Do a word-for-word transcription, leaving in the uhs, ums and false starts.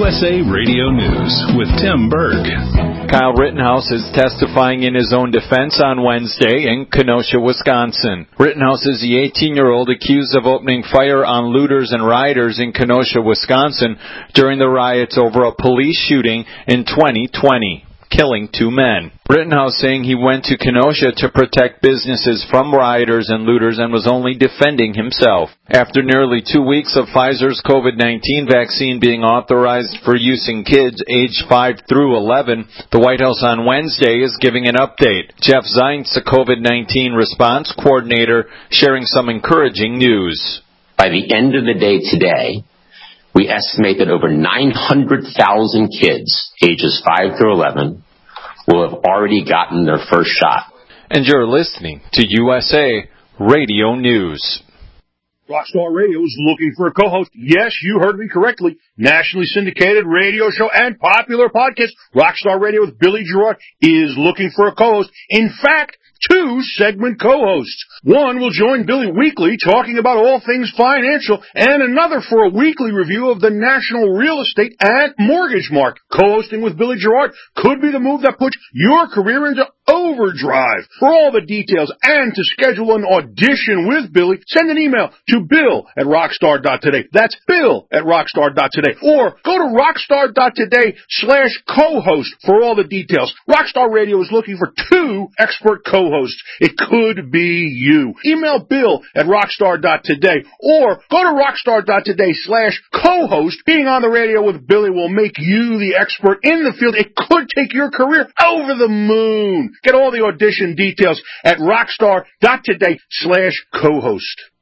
S A Radio News with Tim Berg. Kyle Rittenhouse is testifying in his own defense on Wednesday in Kenosha, Wisconsin. Rittenhouse is the eighteen-year-old accused of opening fire on looters and rioters in Kenosha, Wisconsin during the riots over a police shooting in twenty twenty. Killing two men. Rittenhouse saying he went to Kenosha to protect businesses from rioters and looters and was only defending himself. After nearly two weeks of Pfizer's COVID nineteen vaccine being authorized for use in kids aged five through eleven, the White House on Wednesday is giving an update. Jeff Zients, the COVID nineteen response coordinator, sharing some encouraging news. By the end of the day today, we estimate that over nine hundred thousand kids, ages five through eleven, will have already gotten their first shot. And you're listening to U S A Radio News. Rockstar Radio is looking for a co-host. Yes, you heard me correctly. Nationally syndicated radio show and popular podcast, Rockstar Radio with Billy Gerard, is looking for a co-host. In fact, two segment co-hosts. One will join Billy weekly talking about all things financial, and another for a weekly review of the national real estate and mortgage market. Co-hosting with Billy Gerard could be the move that puts your career into overdrive. For all the details and to schedule an audition with Billy, send an email to bill at rockstar dot today. That's bill at rockstar dot today. Or go to rockstar dot today slash co-host for all the details. Rockstar Radio is looking for two expert co-hosts. It could be you. Email bill at rockstar dot today or go to rockstar dot today slash co-host. Being on the radio with Billy will make you the expert in the field. It could take your career over the moon. Get all the audition details at rockstar dot today slash co-host.